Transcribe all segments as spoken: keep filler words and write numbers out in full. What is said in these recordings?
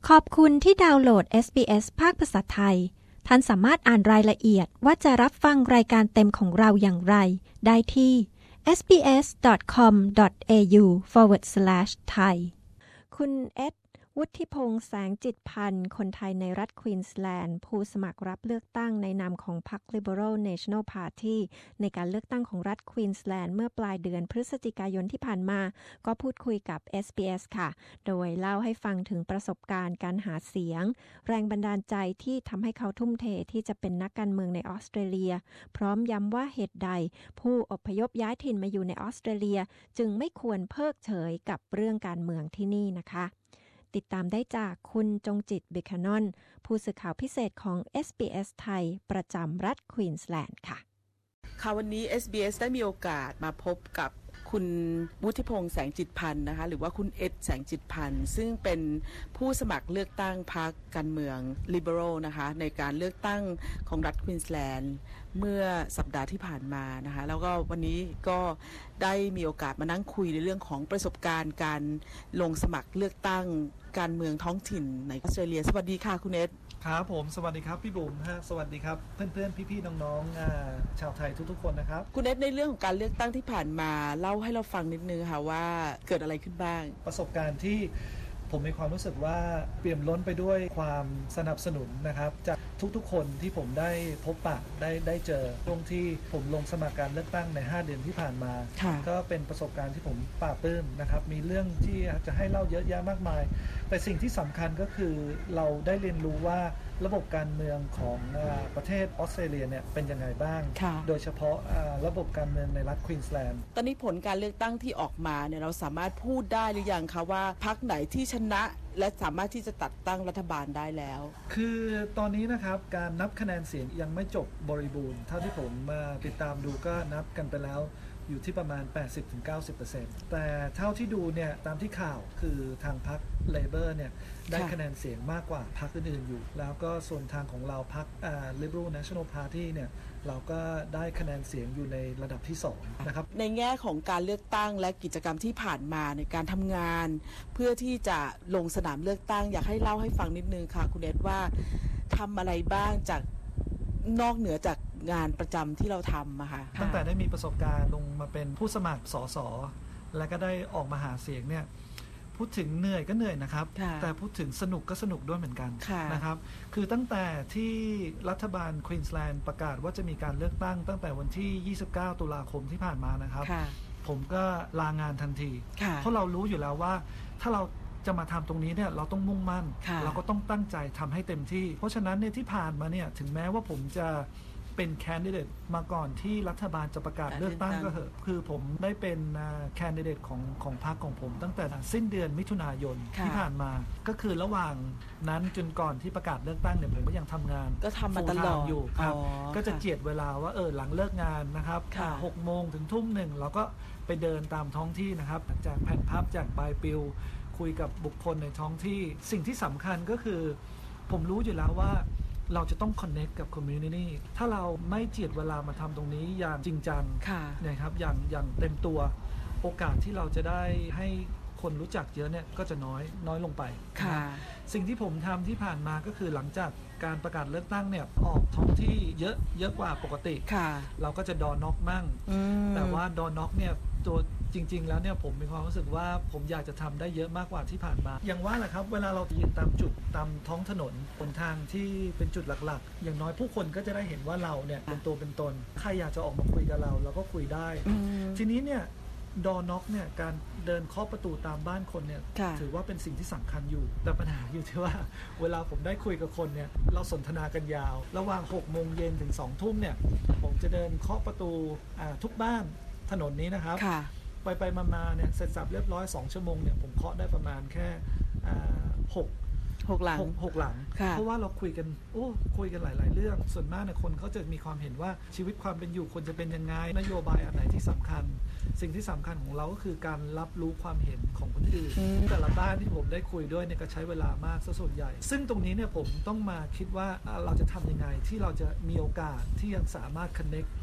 ขอบคุณที่ดาวน์โหลด เอส บี เอส ภาคภาษาไทยท่านสามารถอ่านรายละเอียดว่าจะรับฟังรายการเต็มของเราอย่างไรได้ที่ เอส บี เอส ดอท คอม ดอท เอ ยู สแลช ไทย คุณเอ็ดวุฒิพงษ์แสงจิตพันธ์คนไทยในรัฐควีนสแลนด์ผู้สมัครรับเลือกตั้งในนามของพรรค Liberal National Party ในการเลือกตั้งของรัฐควีนสแลนด์เมื่อปลายเดือนพฤศจิกายนที่ผ่านมาก็พูดคุยกับ เอส บี เอส ค่ะโดยเล่าให้ฟังถึงประสบการณ์การหาเสียงแรงบันดาลใจที่ทำให้เขาทุ่มเทที่จะเป็นนักการเมืองในออสเตรเลียพร้อมย้ำว่าเหตุใดผู้อพยพย้ายถิ่นมาอยู่ในออสเตรเลียจึงไม่ควรเพิกเฉยกับเรื่องการเมืองที่นี่นะคะติดตามได้จากคุณจงจิตเบคานอนผู้สื่อข่าวพิเศษของ เอส บี เอส ไทยประจำรัฐควีนสแลนด์ค่ะค่ะวันนี้ เอส บี เอส ได้มีโอกาสมาพบกับคุณวุฒิพงษ์แสงจิตพันธ์นะคะหรือว่าคุณเอ็ดแสงจิตพันธ์ซึ่งเป็นผู้สมัครเลือกตั้งพรรคการเมือง Liberal นะคะในการเลือกตั้งของรัฐควีนสแลนด์เมื่อสัปดาห์ที่ผ่านมานะคะแล้วก็วันนี้ก็ได้มีโอกาสมานั่งคุยในเรื่องของประสบการณ์การลงสมัครเลือกตั้งการเมืองท้องถิ่นในออสเตรเลียสวัสดีค่ะคุณเอ็ดครับผมสวัสดีครับพี่บุ๋มฮะสวัสดีครับเพื่อนๆพี่ๆน้องๆชาวไทยทุกๆคนนะครับคุณเอ็ดในเรื่องของการเลือกตั้งที่ผ่านมาเล่าให้เราฟังนิดนึงค่ะว่าเกิดอะไรขึ้นบ้างประสบการณ์ที่ผมมีความรู้สึกว่าเปี่ยมล้นไปด้วยความสนับสนุนนะครับจากทุกๆคนที่ผมได้พบปะได้ได้เจอตรงที่ผมลงสมัครการเลือกตั้งในห้าเดือนที่ผ่านมาก็เป็นประสบการณ์ที่ผมปลาบปลื้มนะครับมีเรื่องที่จะให้เล่าเยอะแยะมากมายแต่สิ่งที่สำคัญก็คือเราได้เรียนรู้ว่าระบบการเมืองของประเทศออสเตรเลียเนี่ยเป็นยังไงบ้างโดยเฉพาะระบบการเมืองในรัฐควีนสแลนด์ตอนนี้ผลการเลือกตั้งที่ออกมาเนี่ยเราสามารถพูดได้หรือยังคะว่าพรรคไหนที่ชนะและสามารถที่จะตัดตั้งรัฐบาลได้แล้วคือตอนนี้นะครับการนับคะแนนเสียงยังไม่จบบริบูรณ์เท่าที่ผมมาติดตามดูก็นับกันไปแล้วอยู่ที่ประมาณ แปดสิบถึงเก้าสิบเปอร์เซ็นต์ แต่เท่าที่ดูเนี่ยตามที่ข่าวคือทางพรรค Labor เนี่ยได้คะแนนเสียงมากกว่าพรรคอื่นๆอยู่แล้วก็ส่วนทางของเราพรรค Liberal National Party เนี่ยเราก็ได้คะแนนเสียงอยู่ในระดับที่สองนะครับในแง่ของการเลือกตั้งและกิจกรรมที่ผ่านมาในการทำงานเพื่อที่จะลงสนามเลือกตั้งอยากให้เล่าให้ฟังนิดนึงค่ะคุณเอ็ดว่าทำอะไรบ้างจากนอกเหนือจากงานประจำที่เราทำอะค่ะตั้งแต่ได้มีประสบการณ์ลงมาเป็นผู้สมัครสสและก็ได้ออกมาหาเสียงเนี่ยพูดถึงเหนื่อยก็เหนื่อยนะครับแต่พูดถึงสนุกก็สนุกด้วยเหมือนกันนะครับคือตั้งแต่ที่รัฐบาลควีนสแลนด์ประกาศว่าจะมีการเลือกตั้งตั้งแต่วันที่ยี่สิบเก้าตุลาคมที่ผ่านมานะครับผมก็ลางานทันทีเพราะเรารู้อยู่แล้วว่าถ้าเราจะมาทำตรงนี้เนี่ยเราต้องมุ่งมั่นเราก็ต้องตั้งใจทำให้เต็มที่เพราะฉะนั้นเนี่ยที่ผ่านมาเนี่ยถึงแม้ว่าผมจะเป็นแคนดิเดตมาก่อนที่รัฐบาลจะประกาศเลือกตั้งก็เถอะคือผมได้เป็นแคนดิเดตของของพรรคของผมตั้งแต่สิ้นเดือนมิถุนายนที่ผ่านมาก็คือระหว่างนั้นจนก่อนที่ประกาศเลือกตั้งเนี่ยผมก็ยังทำงานก็ทำมาตลอดอยู่ครับก็จะเจียดเวลาว่าเออหลังเลิกงานนะครับหกโมงถึงทุ่มหนึ่งเราก็ไปเดินตามท้องที่นะครับจากแผ่นพับจากใบปลิวคุยกับบุคคลในท้องที่สิ่งที่สำคัญก็คือผมรู้อยู่แล้วว่าเราจะต้องคอนเนคกับคอมมูนิตี้ถ้าเราไม่เจียดเวลามาทำตรงนี้อย่างจริงจังนะครับอย่างอย่างเต็มตัวโอกาสที่เราจะได้ให้คนรู้จักเยอะเนี่ยก็จะน้อยน้อยลงไปสิ่งที่ผมทำที่ผ่านมาก็คือหลังจากการประกาศเลือกตั้งเนี่ยออกท้องที่เยอะเยอะกว่าปกติเราก็จะดอน็อกมั่งแต่ว่าดอน็อกเนี่ยตัวจริงๆแล้วเนี่ยผมมีความรู้สึกว่าผมอยากจะทำได้เยอะมากกว่าที่ผ่านมาอย่างว่าแหละครับเวลาเรายืนตามจุดตามท้องถนนบนทางที่เป็นจุดหลักๆอย่างน้อยผู้คนก็จะได้เห็นว่าเราเนี่ยเป็นตัวเป็นตนใครอยากจะออกมาคุยกับเราเราก็คุยได้ทีนี้เนี่ยดอน็อกเนี่ยการเดินเคาะประตูตามบ้านคนเนี่ยถือว่าเป็นสิ่งที่สำคัญอยู่แต่ปัญหาอยู่ที่ว่าเวลาผมได้คุยกับคนเนี่ยเราสนทนากันยาวระหว่างหกโมงเย็นถึงสองทุ่มเนี่ยผมจะเดินเคาะประตูทุกบ้านถนนนี้นะครับไปไปมาๆเนี่ยเสร็จสับเรียบร้อยสองชั่วโมงเนี่ยผมเคาะได้ประมาณแค่หกหกหลังหกหลังเพราะว่าเราคุยกันโอ้คุยกันหลายๆเรื่องส่วนมากเนี่ยคนเขาจะมีความเห็นว่าชีวิตความเป็นอยู่ควรจะเป็นยังไงนโยบายอันไหนที่สำคัญสิ่งที่สำคัญของเราก็คือการรับรู้ความเห็นของคนอื่นแต่ละบ้านที่ผมได้คุยด้วยเนี่ยก็ใช้เวลามากซะส่วนใหญ่ซึ่งตรงนี้เนี่ยผมต้องมาคิดว่าเราจะทำยังไงที่เราจะมีโอกาสที่ยังสามารถ connect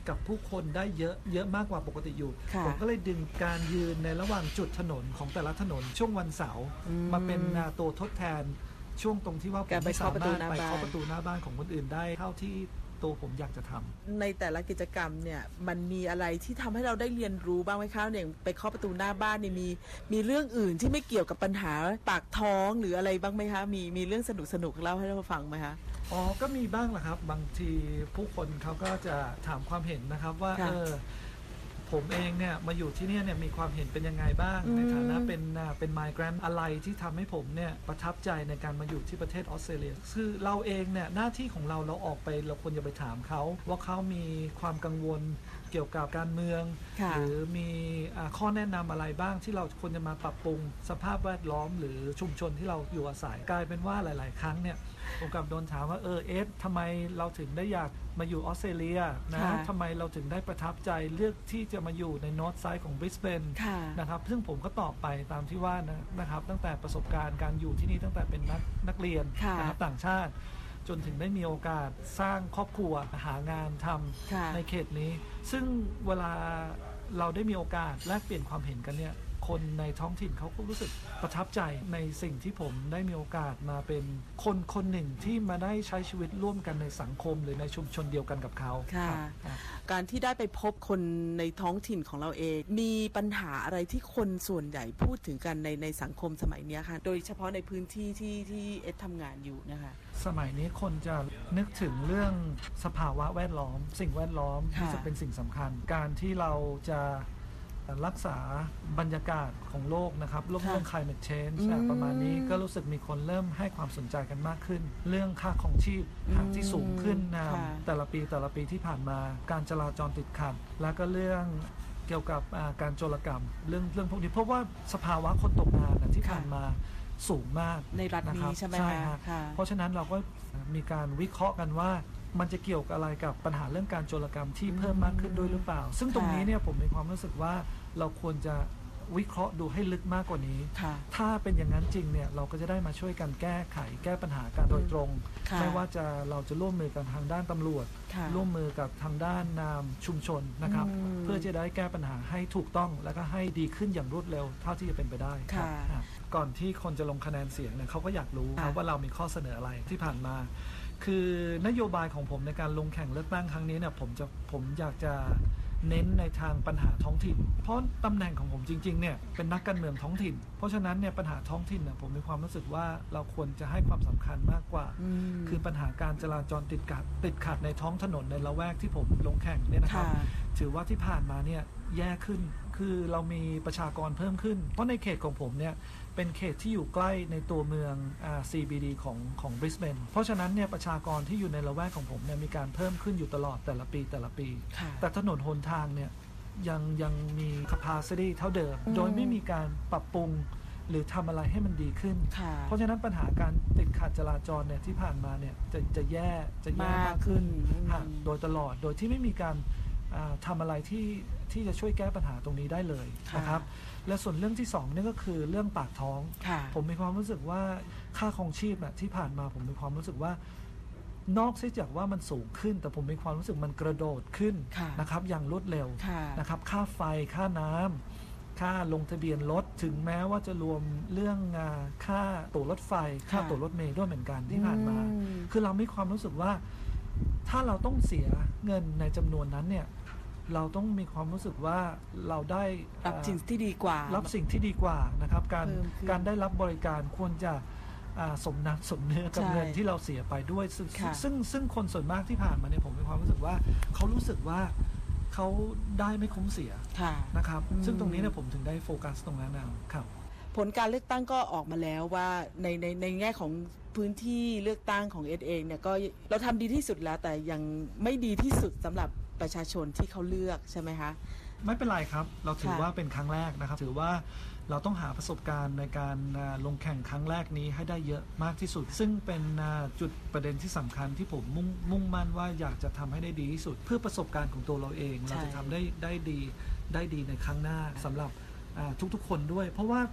กับผู้คนได้เยอะเยอะมากกว่าปกติอยู่ผมก็เลยดึงการยืนในระหว่างจุดถนนของแต่ละถนนช่วงวันเสาร์มาเป็นตัวทดแทนช่วงตรงที่ว่าผมไม่สามารถไปเคาะประตูหน้าบ้านของคนอื่นได้เท่าที่ตัวผมอยากจะทำในแต่ละกิจกรรมเนี่ยมันมีอะไรที่ทำให้เราได้เรียนรู้บ้างไหมคะอย่างไปเคาะประตูหน้าบ้านเนี่ยมีมีเรื่องอื่นที่ไม่เกี่ยวกับปัญหาปากท้องหรืออะไรบ้างไหมคะมีมีเรื่องสนุกสนุกเล่าให้เราฟังไหมคะอ๋อก็มีบ้างแหละครับบางทีผู้คนเขาก็จะถามความเห็นนะครับว่าเออผมเองเนี่ยมาอยู่ที่นี่เนี่ยมีความเห็นเป็นยังไงบ้างในฐานะเป็นเป็นไมเกรนต์อะไรที่ทำให้ผมเนี่ยประทับใจในการมาอยู่ที่ประเทศออสเตรเลียคือเราเองเนี่ยหน้าที่ของเราเราออกไปเราควรจะไปถามเขาว่าเขามีความกังวลเกี่ยวกับการเมืองหรือมีข้อแนะนำอะไรบ้างที่เราควรจะมาปรับปรุงสภาพแวดล้อมหรือชุมชนที่เราอยู่อาศัยกลายเป็นว่าหลายๆครั้งเนี่ยผมกับโดนถามว่าเออเอสทำไมเราถึงได้อยากมาอยู่ออสเตรเลียนะทำไมเราถึงได้ประทับใจเลือกที่จะมาอยู่ในนอร์ทไซด์ของบริสเบนนะครับซึ่งผมก็ตอบไปตามที่ว่านะครับตั้งแต่ประสบการณ์การอยู่ที่นี่ตั้งแต่เป็นนักนักเรียนนะครับต่างชาติจนถึงได้มีโอกาสสร้างครอบครัวหางานทำในเขตนี้ซึ่งเวลาเราได้มีโอกาสแลกเปลี่ยนความเห็นกันเนี่ยคนในท้องถิ่นเขาก็รู้สึกประทับใจในสิ่งที่ผมได้มีโอกาสมาเป็นคนคนหนึ่งที่มาได้ใช้ชีวิตร่วมกันในสังคมหรือในชุมชนเดียวกันกับเขาการที่ได้ไปพบคนในท้องถิ่นของเราเองมีปัญหาอะไรที่คนส่วนใหญ่พูดถึงกันในในสังคมสมัยนี้ค่ะโดยเฉพาะในพื้นที่ที่ที่เอสทำงานอยู่นะคะสมัยนี้คนจะนึกถึงเรื่องสภาวะแวดล้อมสิ่งแวดล้อมที่จะเป็นสิ่งสำคัญการที่เราจะรักษาบรรยากาศของโลกนะครับเรื่อง climate change ประมาณนี้ก็รู้สึกมีคนเริ่มให้ความสนใจกันมากขึ้นเรื่องค่าครองชีพที่สูงขึ้นนะแต่ละปีแต่ละปีที่ผ่านมาการจราจรติดขัดแล้วก็เรื่องเกี่ยวกับการโจรกรรมเรื่องเรื่องพวกนี้เพราะว่าสภาวะคนตกงานที่ผ่านมาสูงมากในรัฐนี้ใช่ไหมคะเพราะฉะนั้นเราก็มีการวิเคราะห์กันว่ามันจะเกี่ยวกับอะไรกับปัญหาเรื่องการโจรกรรมที่เพิ่มมากขึ้นด้วยหรือเปล่าซึ่งตรงนี้เนี่ยผมมีความรู้สึกว่าเราควรจะวิเคราะห์ดูให้ลึกมากกว่านี้ถ้าเป็นอย่างนั้นจริงเนี่ยเราก็จะได้มาช่วยกันแก้ไขแก้ปัญหากันโดยตรงไม่ว่าจะเราจะร่วมมือกันทางด้านตำรวจร่วมมือกับทางด้านนามชุมชนนะครับเพื่อจะได้แก้ปัญหาให้ถูกต้องแล้วก็ให้ดีขึ้นอย่างรวดเร็วเท่าที่จะเป็นไปได้ก่อนที่คนจะลงคะแนนเสียงเนี่ยเขาก็อยากรู้ว่าเรามีข้อเสนออะไรที่ผ่านมาคือนโยบายของผมในการลงแข่งเลือกตั้งครั้งนี้เนี่ยผมจะผมอยากจะเน้นในทางปัญหาท้องถิ่นเพราะตำแหน่งของผมจริงๆเนี่ยเป็นนักการเมืองท้องถิ่นเพราะฉะนั้นเนี่ยปัญหาท้องถิ่นเนี่ยผมมีความรู้สึกว่าเราควรจะให้ความสำคัญมากกว่าคือปัญหาการจราจรติดขัดติดขัดในท้องถนนในละแวกที่ผมลงแข่งเนี่ยนะครับถือว่าที่ผ่านมาเนี่ยแย่ขึ้นคือเรามีประชากรเพิ่มขึ้นเพราะในเขตของผมเนี่ยเป็นเขตที่อยู่ใกล้ในตัวเมือง ซี บี ดี ของของบริสเบนเพราะฉะนั้นเนี่ยประชากรที่อยู่ในละแวกของผมเนี่ยมีการเพิ่มขึ้นอยู่ตลอดแต่ละปีแต่ละปีแต่ถนนหนทางเนี่ยยังยังมี capacity เท่าเดิมโดยไม่มีการปรับปรุงหรือทำอะไรให้มันดีขึ้นเพราะฉะนั้นปัญหาการติดขัดจราจรเนี่ยที่ผ่านมาเนี่ยจะจะแย่จะแย่มากขึ้นโดยตลอดโดยที่ไม่มีการทำอะไรที่ที่จะช่วยแก้ปัญหาตรงนี้ได้เลยนะครับและส่วนเรื่องที่สองนี่ก็คือเรื่องปากท้องผมมีความรู้สึกว่าค่าครองชีพที่ผ่านมาผมมีความรู้สึกว่านอกจากว่ามันสูงขึ้นแต่ผมมีความรู้สึกมันกระโดดขึ้นนะครับอย่างรวดเร็วนะครับค่าไฟค่าน้ำค่าลงทะเบียนรถถึงแม้ว่าจะรวมเรื่องค่าตั๋วรถไฟค่าตั๋วรถเมล์ด้วยเหมือนกันที่ผ่านมาคือเรามีความรู้สึกว่าถ้าเราต้องเสียเงินในจำนวนนั้นเนี่ยเราต้องมีความรู้สึกว่าเราได้รับสิ่งที่ดีกว่ารับสิ่งที่ดีกว่านะครับการการได้รับบริการควรจะสมน้ำสมเนื้อกับเงินที่เราเสียไปด้วยซึ่งซึ่งซึ่งคนส่วนมากที่ผ่านมาเนี่ยผมมีความรู้สึกว่าเขารู้สึกว่าเขาได้ไม่คุ้มเสียนะครับซึ่งตรงนี้เนี่ยผมถึงได้โฟกัสตรงนั้นนะครับผลการเลือกตั้งก็ออกมาแล้วว่าในในในแง่ของพื้นที่เลือกตั้งของเอสเองเนี่ยก็เราทำดีที่สุดแล้วแต่ยังไม่ดีที่สุดสำหรับประชาชนที่เขาเลือกใช่ไหมคะไม่เป็นไรครับเราถือว่าเป็นครั้งแรกนะครับถือว่าเราต้องหาประสบการณ์ในการลงแข่งครั้งแรกนี้ให้ได้เยอะมากที่สุดซึ่งเป็นจุดประเด็นที่สำคัญที่ผมมุ่งมุ่งมั่นว่าอยากจะทำให้ได้ดีที่สุดเพื่อประสบการณ์ของตัวเราเองเราจะทำได้ได้ดีได้ดีในครั้งหน้าสำหรับทุกๆคนด้วยเพราะว่า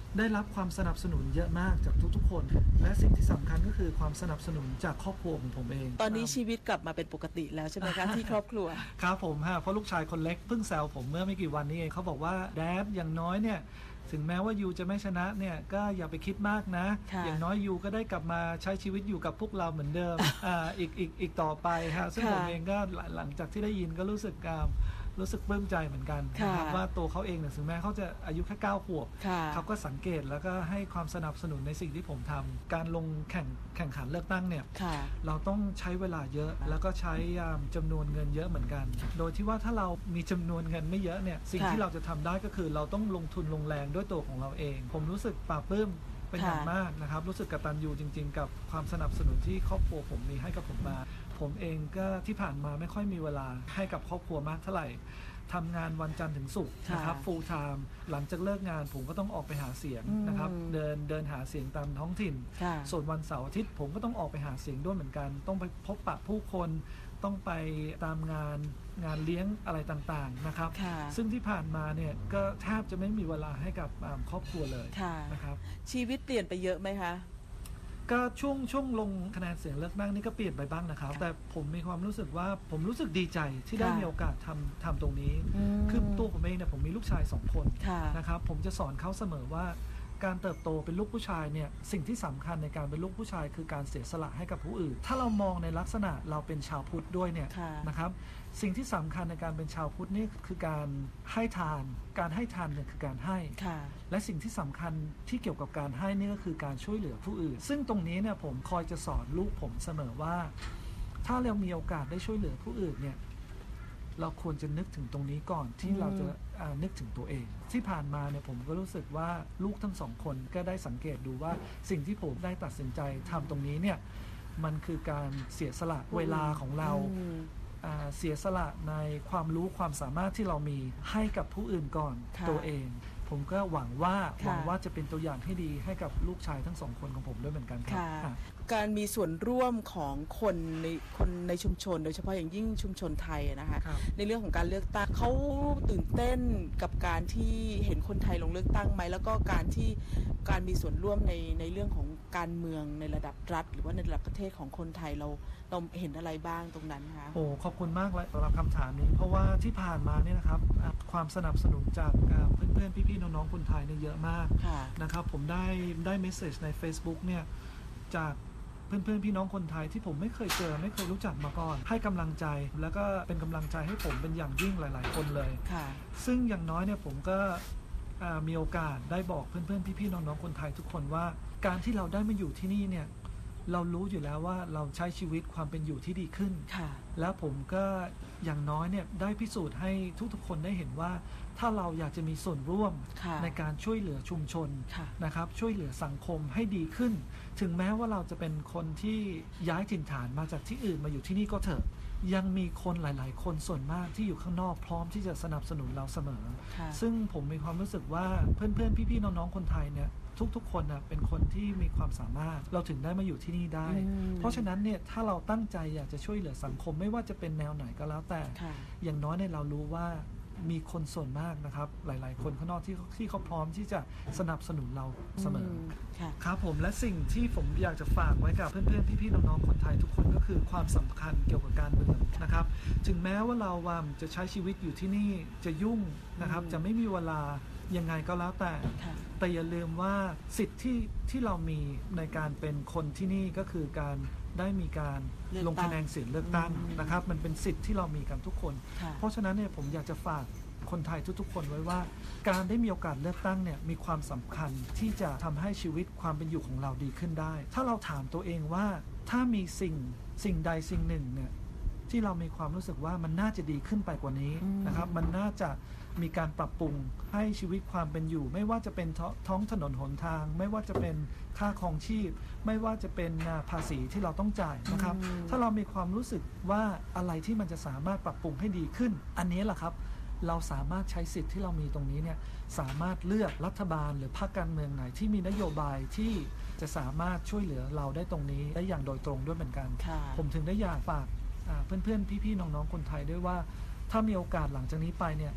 ได้รับความสนับสนุนเยอะมากจากทุกๆคนและสิ่งที่สำคัญก็คือความสนับสนุนจากครอบครัวของผมเองตอนนี้ชีวิตกลับมาเป็นปกติแล้วใช่ไหมคะ ที่ครอบครัวครับผมฮะเพราะลูกชายคนเล็กเพิ่งแซวผมเมื่อไม่กี่วันนี้เองเขาบอกว่าแดดอย่างน้อยเนี่ยถึงแม้ว่ายูจะไม่ชนะเนี่ยก็อย่าไปคิดมากนะอย่างน้อยยูก็ได้กลับมาใช้ชีวิตอยู่กับพวกเราเหมือนเดิมอ่าอีกอีกอีกต่อไปฮะซึ่งผมเองก็หลังจากที่ได้ยินก็รู้สึกรู้สึกปลื้มใจเหมือนกันนะครับว่าตัวเขาเองเนี่ยถึงแม้เขาจะอายุแค่เก้าขวบเขาก็สังเกตแล้วก็ให้ความสนับสนุนในสิ่งที่ผมทำการลงแข่งแข่งขันเลือกตั้งเนี่ยเราต้องใช้เวลาเยอะแล้วก็ใช้จำนวนเงินเยอะเหมือนกันโดยที่ว่าถ้าเรามีจำนวนเงินไม่เยอะเนี่ยสิ่งที่เราจะทำได้ก็คือเราต้องลงทุนลงแรงด้วยตัวของเราเองผมรู้สึกปลาปลื้มเป็นอย่างมากนะครับรู้สึกกตัญญูจริงๆกับความสนับสนุนที่ครอบครัวผมมีให้กับผมมาผมเองก็ที่ผ่านมาไม่ค่อยมีเวลาให้กับครอบครัวมากเท่าไหร่ทำงานวันจันทร์ถึงศุกร์นะครับ full time หลังจากเลิกงานผมก็ต้องออกไปหาเสียงนะครับเดินเดินหาเสียงตามท้องถิ่นส่วนวันเสาร์อาทิตย์ผมก็ต้องออกไปหาเสียงด้วยเหมือนกันต้องไปพบปะผู้คนต้องไปตามงานงานเลี้ยงอะไรต่างๆนะครับซึ่งที่ผ่านมาเนี่ยก็แทบจะไม่มีเวลาให้กับครอบครัวเลยนะครับชีวิตเปลี่ยนไปเยอะไหมคะก็ช่วงช่วงลงคะแนนเสียงเลือกตั้งนี่ก็เปลี่ยนไปบ้างนะครับแต่ผมมีความรู้สึกว่าผมรู้สึกดีใจที่ได้มีโอกาสทำทำตรงนี้คือตัวผมเองเนี่ยผมมีลูกชายสองคนนะครับผมจะสอนเขาเสมอว่าการเติบโตเป็นลูกผู้ชายเนี่ยสิ่งที่สำคัญในการเป็นลูกผู้ชายคือการเสียสละให้กับผู้อื่นถ้าเรามองในลักษณะเราเป็นชาวพุทธด้วยเนี่ยนะครับสิ่งที่สำคัญในการเป็นชาวพุทธนี่คือการให้ทานการให้ทานเนี่ยคือการให้และสิ่งที่สำคัญที่เกี่ยวกับการให้นี่ก็คือการช่วยเหลือผู้อื่นซึ่งตรงนี้เนี่ยผมคอยจะสอนลูกผมเสมอว่าถ้าเรามีโอกาสได้ช่วยเหลือผู้อื่นเนี่ยเราควรจะนึกถึงตรงนี้ก่อนที่เราจะนึกถึงตัวเองที่ผ่านมาเนี่ยผมก็รู้สึกว่าลูกทั้งสองคนก็ได้สังเกตดูว่าสิ่งที่ผมได้ตัดสินใจทำตรงนี้เนี่ยมันคือการเสียสละเวลาของเราเสียสละในความรู้ความสามารถที่เรามีให้กับผู้อื่นก่อนตัวเองผมก็หวังว่าหวังว่าจะเป็นตัวอย่างที่ดีให้กับลูกชายทั้งสองคนของผมด้วยเหมือนกันครับการมีส่วนร่วมของคนในคนในชุมชนโดยเฉพาะอย่างยิ่งชุมชนไทยนะคะในเรื่องของการเลือกตั้งเขาตื่นเต้นกับการที่เห็นคนไทยลงเลือกตั้งไหมแล้วก็การที่การมีส่วนร่วมในในเรื่องของการเมืองในระดับรัฐหรือว่าในระดับประเทศของคนไทยเราเราเห็นอะไรบ้างตรงนั้นคะโอ้ขอบคุณมากเลยสำหรับคำถามนี้เพราะว่าที่ผ่านมาเนี่ยนะครับความสนับสนุนจากเพื่อนๆพี่ๆน้องๆคนไทยเนี่ยเยอะมากนะครับผมได้ได้เมสเซจใน Facebook เนี่ยจากเพื่อนๆพี่น้องคนไทยที่ผมไม่เคยเจอไม่เคยรู้จักมาก่อนให้กำลังใจแล้วก็เป็นกำลังใจให้ผมเป็นอย่างยิ่งหลายๆคนเลยซึ่งอย่างน้อยเนี่ยผมก็มีโอกาสได้บอกเพื่อนๆพี่ๆน้องๆคนไทยทุกคนว่าการที่เราได้มาอยู่ที่นี่เนี่ยเรารู้อยู่แล้วว่าเราใช้ชีวิตความเป็นอยู่ที่ดีขึ้นแล้วผมก็อย่างน้อยเนี่ยได้พิสูจน์ให้ทุกๆคนได้เห็นว่าถ้าเราอยากจะมีส่วนร่วมในการช่วยเหลือชุมชนนะครับช่วยเหลือสังคมให้ดีขึ้นถึงแม้ว่าเราจะเป็นคนที่ย้ายถิ่นฐานมาจากที่อื่นมาอยู่ที่นี่ก็เถอะยังมีคนหลายๆคนส่วนมากที่อยู่ข้างนอกพร้อมที่จะสนับสนุนเราเสมอซึ่งผมมีความรู้สึกว่าเพื่อนๆพี่ๆน้องๆคนไทยเนี่ยทุกๆคนนะเป็นคนที่มีความสามารถเราถึงได้มาอยู่ที่นี่ได้เพราะฉะนั้นเนี่ยถ้าเราตั้งใจอยากจะช่วยเหลือสังคมไม่ว่าจะเป็นแนวไหนก็แล้วแต่อย่างน้อยเนี่ยเรารู้ว่ามีคนส่วนมากนะครับหลายๆคนข้างนอกที่ที่เขาพร้อมที่จะสนับสนุนเราเสมอครับผมและสิ่งที่ผมอยากจะฝากไว้กับเพื่อนๆพี่ๆน้องๆคนไทยทุกคนก็คือความสำคัญเกี่ยวกับการเมืองนะครับถึงแม้ว่าเราจะใช้ชีวิตอยู่ที่นี่จะยุ่งนะครับจะไม่มีเวลายังไงก็แล้วแต่แต่อย่าลืมว่าสิทธิ์ที่ที่เรามีในการเป็นคนที่นี่ก็คือการได้มีการลงคะแนนเสียงเลือกตั้งนะครับมันเป็นสิทธิ์ที่เรามีกันทุกคนเพราะฉะนั้นเนี่ยผมอยากจะฝากคนไทยทุกๆคนไว้ว่าการได้มีโอกาสเลือกตั้งเนี่ยมีความสำคัญที่จะทำให้ชีวิตความเป็นอยู่ของเราดีขึ้นได้ถ้าเราถามตัวเองว่าถ้ามีสิ่งสิ่งใดสิ่งหนึ่งเนี่ยที่เรามีความรู้สึกว่ามันน่าจะดีขึ้นไปกว่านี้นะครับมันน่าจะมีการปรับปรุงให้ชีวิตความเป็นอยู่ไม่ว่าจะเป็นท้องถนนหนทางไม่ว่าจะเป็นค่าครองชีพไม่ว่าจะเป็นภาษีที่เราต้องจ่ายนะครับถ้าเรามีความรู้สึกว่าอะไรที่มันจะสามารถปรับปรุงให้ดีขึ้นอันนี้แหละครับเราสามารถใช้สิทธิ์ที่เรามีตรงนี้เนี่ยสามารถเลือกรัฐบาลหรือพรรคการเมืองไหนที่มีนโยบายที่จะสามารถช่วยเหลือเราได้ตรงนี้ได้อย่างโดยตรงด้วยเหมือนกันผมถึงได้อยากฝากเพื่อนๆพี่ๆน้องๆคนไทยด้วยว่าถ้ามีโอกาสหลังจากนี้ไปเนี่ย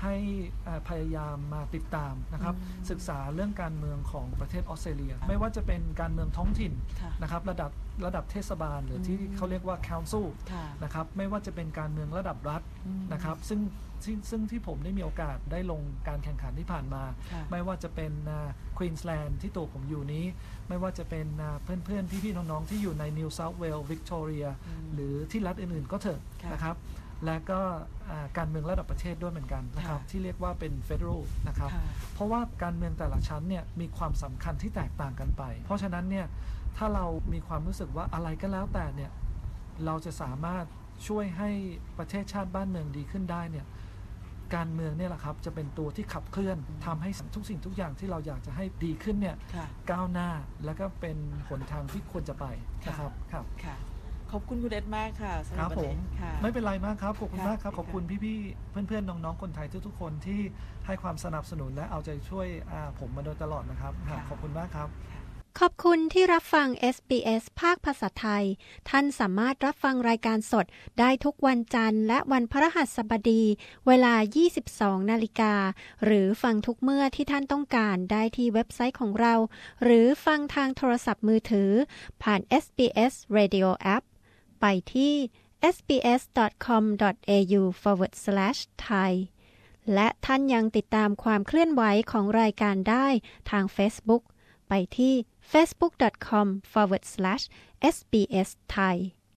ให้พยายามมาติดตามนะครับศึกษาเรื่องการเมืองของประเทศออสเตรเลียไม่ว่าจะเป็นการเมืองท้องถิ่นนะครับระดับระดับเทศบาลหรือที่เขาเรียกว่า council นะครับไม่ว่าจะเป็นการเมืองระดับรัฐนะครับซึ่งซึ่งที่ผมได้มีโอกาสได้ลงการแข่งขันที่ผ่านมาไม่ว่าจะเป็นควีนส์แลนด์ที่ตัวผมอยู่นี้ไม่ว่าจะเป็นเพื่อนๆพี่ๆน้องๆที่อยู่ในนิวเซาท์เวลส์วิกตอเรียหรือที่รัฐอื่นๆก็เถอะนะครับและก็การเมืองระดับประเทศด้วยเหมือนกันนะครับที่เรียกว่าเป็น Federal นะครับเพราะว่าการเมืองแต่ละชั้นเนี่ยมีความสำคัญที่แตกต่างกันไปเพราะฉะนั้นเนี่ยถ้าเรามีความรู้สึกว่าอะไรก็แล้วแต่เนี่ยเราจะสามารถช่วยให้ประเทศชาติบ้านเมืองดีขึ้นได้เนี่ยการเมืองเนี่ยแหละครับจะเป็นตัวที่ขับเคลื่อนทำให้ทุกสิ่งทุกอย่างที่เราอยากจะให้ดีขึ้นเนี่ยก้าวหน้าแล้วก็เป็นหนทางที่ควรจะไปนะครับครับขอบคุณคุณเอ็ดมากค่ะสำหรับวันนี้ไม่เป็นไรมากครับขอบคุณมากครับขอบคุณพี่ๆเพื่อนๆน้องๆคนไทยทุกๆคนที่ให้ความสนับสนุนและเอาใจช่วยผมมาโดยตลอดนะครับขอบคุณมากครับขอบคุณที่รับฟัง เอส บี เอส ภาคภาษาไทยท่านสามารถรับฟังรายการสดได้ทุกวันจันทร์และวันพฤหัสบดีเวลา ยี่สิบสองนาฬิกาหรือฟังทุกเมื่อที่ท่านต้องการได้ที่เว็บไซต์ของเราหรือฟังทางโทรศัพท์มือถือผ่าน เอส บี เอส Radio App ไปที่ เอส บี เอส ดอท คอม ดอท เอ ยู สแลช ไทย และท่านยังติดตามความเคลื่อนไหวของรายการได้ทาง Facebook ไปที่ เฟซบุ๊ก ดอท คอม สแลช เอส บี เอส ไทย